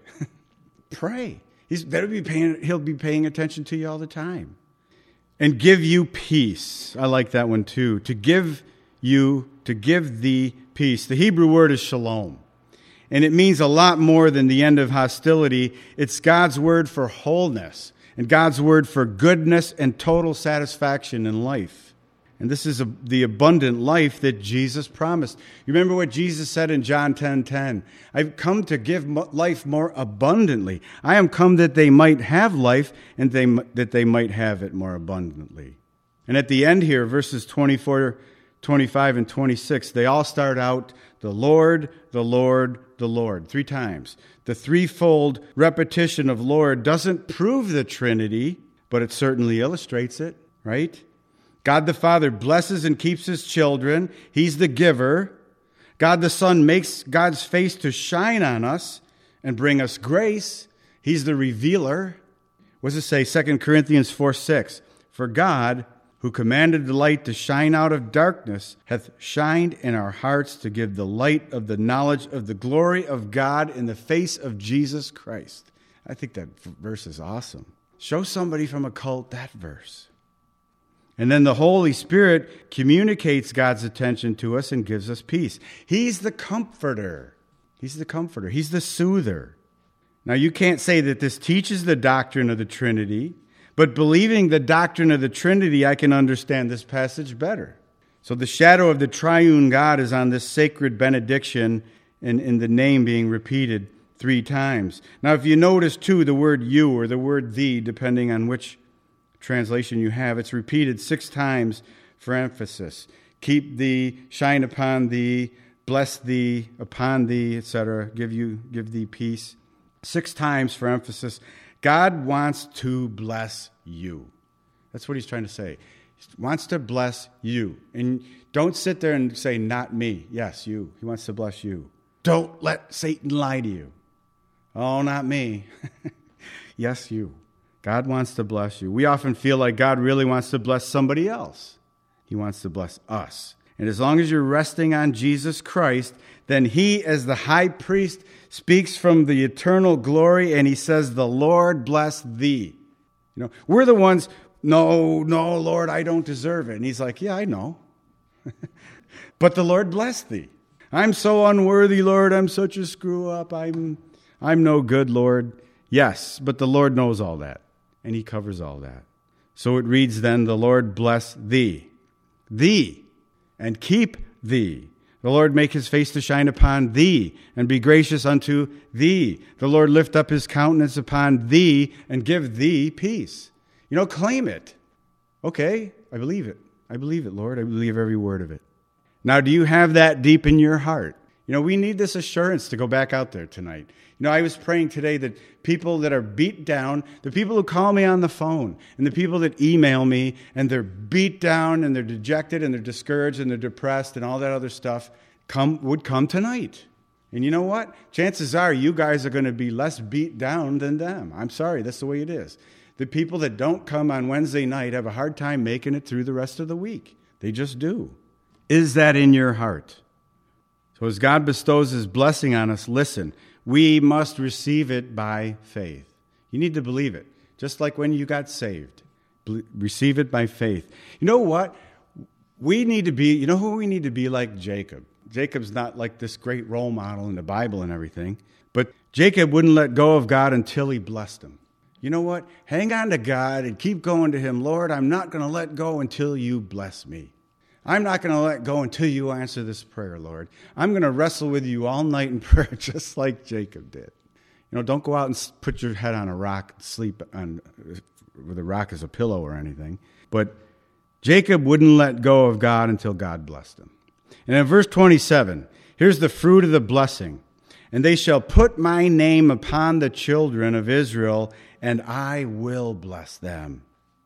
Pray. He's better be paying, he'll be paying attention to you all the time. And give you peace. I like that one too. To give you, to give thee peace. The Hebrew word is shalom. And it means a lot more than the end of hostility. It's God's word for wholeness and God's word for goodness and total satisfaction in life. And this is a, the abundant life that Jesus promised. You remember what Jesus said in John ten ten? I've come to give life more abundantly. I am come that they might have life and they, that they might have it more abundantly. And at the end here, verses twenty-four, twenty-five, and twenty-six, they all start out, the Lord, the Lord, the Lord, three times. The threefold repetition of Lord doesn't prove the Trinity, but it certainly illustrates it, right? God the Father blesses and keeps his children. He's the giver. God the Son makes God's face to shine on us and bring us grace. He's the revealer. What does it say? Second Corinthians four six. For God, who commanded the light to shine out of darkness, hath shined in our hearts to give the light of the knowledge of the glory of God in the face of Jesus Christ. I think that verse is awesome. Show somebody from a cult that verse. And then the Holy Spirit communicates God's attention to us and gives us peace. He's the comforter. He's the comforter. He's the soother. Now, you can't say that this teaches the doctrine of the Trinity, but believing the doctrine of the Trinity, I can understand this passage better. So the shadow of the triune God is on this sacred benediction and in the name being repeated three times. Now, if you notice, too, the word you or the word thee, depending on which translation you have, it's repeated six times for emphasis. Keep thee, shine upon thee, bless thee, upon thee, et cetera. Give you, give thee peace. Six times for emphasis. God wants to bless you. That's what he's trying to say. He wants to bless you. And don't sit there and say, not me. Yes, you. He wants to bless you. Don't let Satan lie to you. Oh, not me. Yes, you. God wants to bless you. We often feel like God really wants to bless somebody else. He wants to bless us. And as long as you're resting on Jesus Christ, then he, as the high priest, speaks from the eternal glory, and he says, the Lord bless thee. You know, we're the ones, no, no, Lord, I don't deserve it. And he's like, yeah, I know. But the Lord bless thee. I'm so unworthy, Lord. I'm such a screw up. I'm, I'm no good, Lord. Yes, but the Lord knows all that, and he covers all that. So it reads then, the Lord bless thee. Thee, and keep thee. The Lord make his face to shine upon thee, and be gracious unto thee. The Lord lift up his countenance upon thee, and give thee peace. You know, claim it. Okay, I believe it. I believe it, Lord. I believe every word of it. Now, do you have that deep in your heart? You know, we need this assurance to go back out there tonight. You know, I was praying today that people that are beat down, the people who call me on the phone, and the people that email me, and they're beat down, and they're dejected, and they're discouraged, and they're depressed, and all that other stuff, come would come tonight. And you know what? Chances are you guys are going to be less beat down than them. I'm sorry, that's the way it is. The people that don't come on Wednesday night have a hard time making it through the rest of the week. They just do. Is that in your heart? So as God bestows his blessing on us, listen, we must receive it by faith. You need to believe it, just like when you got saved. Be- receive it by faith. You know what? We need to be, you know who we need to be like? Jacob. Jacob's not like this great role model in the Bible and everything, but Jacob wouldn't let go of God until he blessed him. You know what? Hang on to God and keep going to him. Lord, I'm not going to let go until you bless me. I'm not going to let go until you answer this prayer, Lord. I'm going to wrestle with you all night in prayer just like Jacob did. You know, don't go out and put your head on a rock and sleep on, with a rock as a pillow or anything. But Jacob wouldn't let go of God until God blessed him. And in verse twenty-seven, here's the fruit of the blessing. And they shall put my name upon the children of Israel, and I will bless them.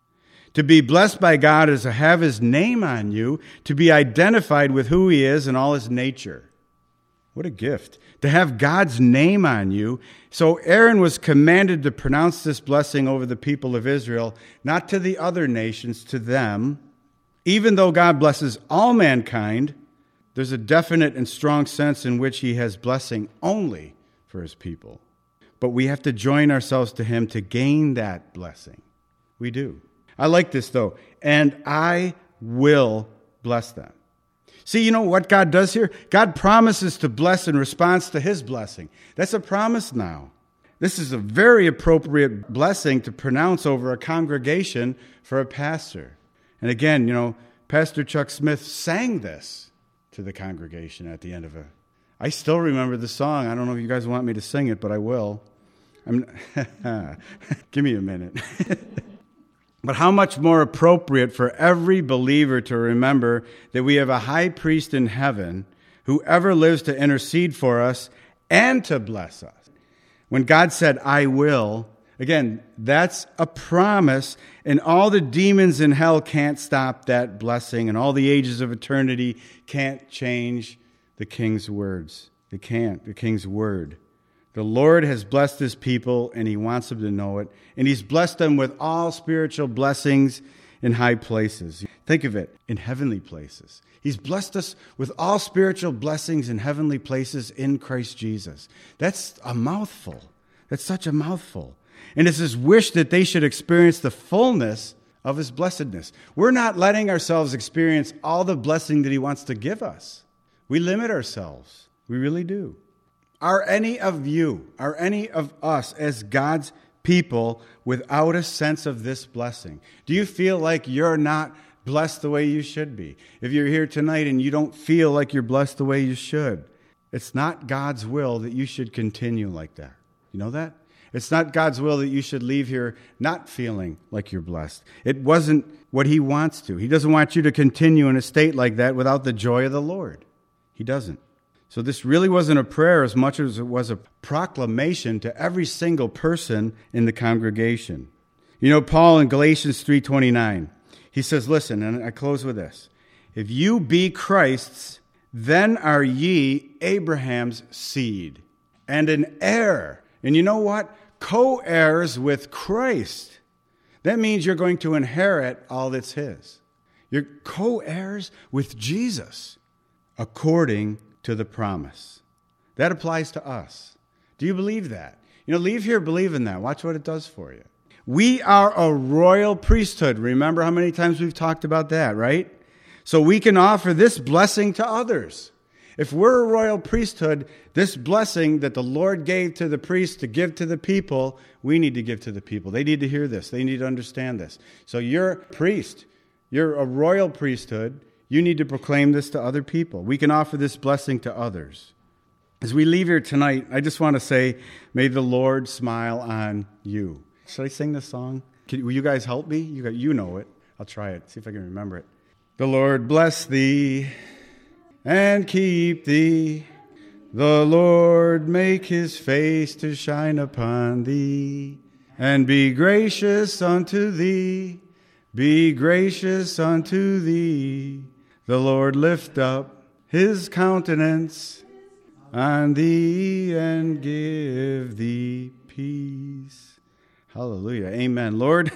To be blessed by God is to have his name on you, to be identified with who he is and all his nature. What a gift. To have God's name on you. So Aaron was commanded to pronounce this blessing over the people of Israel, not to the other nations, to them. Even though God blesses all mankind, there's a definite and strong sense in which he has blessing only for his people. But we have to join ourselves to him to gain that blessing. We do. I like this, though. And I will bless them. See, you know what God does here? God promises to bless in response to his blessing. That's a promise now. This is a very appropriate blessing to pronounce over a congregation for a pastor. And again, you know, Pastor Chuck Smith sang this to the congregation at the end of a... I still remember the song. I don't know if you guys want me to sing it, but I will. I'm, give me a minute. But how much more appropriate for every believer to remember that we have a high priest in heaven who ever lives to intercede for us and to bless us. When God said, I will, again, that's a promise, and all the demons in hell can't stop that blessing, and all the ages of eternity can't change the king's words. They can't, the king's word. The Lord has blessed his people, and he wants them to know it. And he's blessed them with all spiritual blessings in high places. Think of it, in heavenly places. He's blessed us with all spiritual blessings in heavenly places in Christ Jesus. That's a mouthful. That's such a mouthful. And it's his wish that they should experience the fullness of his blessedness. We're not letting ourselves experience all the blessing that he wants to give us. We limit ourselves. We really do. Are any of you, are any of us as God's people without a sense of this blessing? Do you feel like you're not blessed the way you should be? If you're here tonight and you don't feel like you're blessed the way you should, it's not God's will that you should continue like that. You know that? It's not God's will that you should leave here not feeling like you're blessed. It wasn't what he wants to. He doesn't want you to continue in a state like that without the joy of the Lord. He doesn't. So this really wasn't a prayer as much as it was a proclamation to every single person in the congregation. You know, Paul in Galatians three twenty-nine, he says, listen, and I close with this. If you be Christ's, then are ye Abraham's seed and an heir. And you know what? Co-heirs with Christ. That means you're going to inherit all that's his. You're co-heirs with Jesus according to the promise. That applies to us. Do you believe that? You know, leave here believing that. Watch what it does for you. We are a royal priesthood. Remember how many times we've talked about that, right? So we can offer this blessing to others. If we're a royal priesthood, this blessing that the Lord gave to the priests to give to the people, we need to give to the people. They need to hear this. They need to understand this. So you're a priest. You're a royal priesthood. You need to proclaim this to other people. We can offer this blessing to others. As we leave here tonight, I just want to say, may the Lord smile on you. Should I sing this song? Can, will you guys help me? You, got, you know it. I'll try it. See if I can remember it. The Lord bless thee and keep thee. The Lord make his face to shine upon thee and be gracious unto thee. Be gracious unto thee. The Lord lift up his countenance on thee and give thee peace. Hallelujah. Amen. Lord,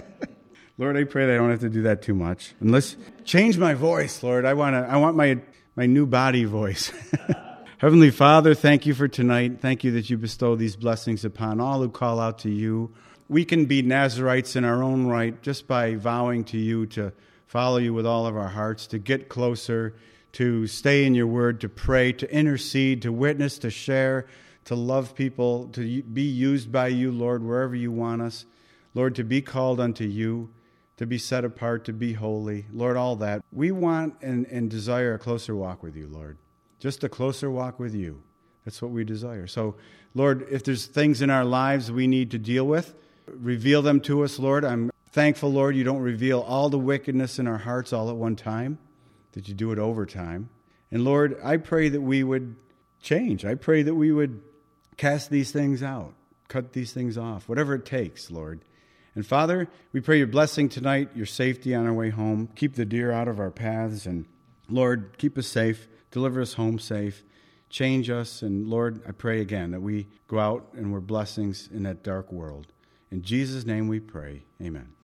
Lord, I pray that I don't have to do that too much. And let's change my voice, Lord. I want to. I want my, my new body voice. Heavenly Father, thank you for tonight. Thank you that you bestow these blessings upon all who call out to you. We can be Nazarites in our own right just by vowing to you to follow you with all of our hearts, to get closer, to stay in your word, to pray, to intercede, to witness, to share, to love people, to be used by you, Lord, wherever you want us. Lord, to be called unto you, to be set apart, to be holy. Lord, all that. We want and, and desire a closer walk with you, Lord. Just a closer walk with you. That's what we desire. So, Lord, if there's things in our lives we need to deal with, reveal them to us, Lord. I'm thankful, Lord, you don't reveal all the wickedness in our hearts all at one time, that you do it over time. And Lord, I pray that we would change. I pray that we would cast these things out, cut these things off, whatever it takes, Lord. And Father, we pray your blessing tonight, your safety on our way home. Keep the deer out of our paths. And Lord, keep us safe. Deliver us home safe. Change us. And Lord, I pray again that we go out and we're blessings in that dark world. In Jesus' name we pray. Amen.